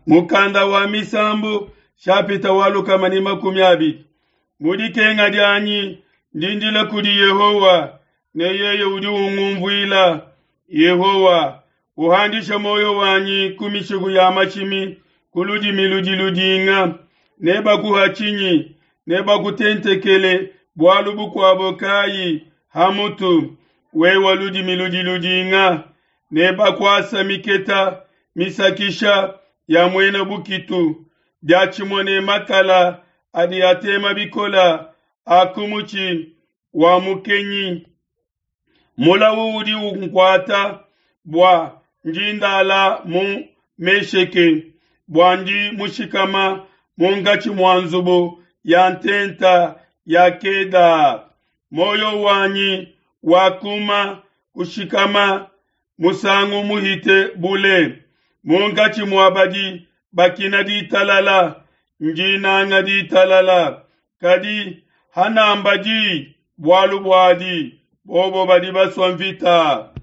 mukanda wa misambo shapita waluka mani 20. Mudikenga dyanyi ndindila kudi Yehowa neyeye udi ungumvuila Yehowa uhandisha moyo wanyi kumishigu ya machimi kuludi miludinga neba kuhachinyi neba kutentekele bwalubu kwa bokayi hamutu wewa ludi miludinga neba kwasa miketa misakisha ya mwena bukitu dyachimone makala adi atema bikola akumuchi wa mukenyi mula wudi unkwata bwa njindala mu mesheke bwandi mushikama mungachi mwanzubo ya ntenta ya keda moyo wanyi wakuma kushikama musangu muhite bule mungachi mwabadi bakina di talala njina di talala kadi hanambaji bwalu bwadi bobo badi baswamvita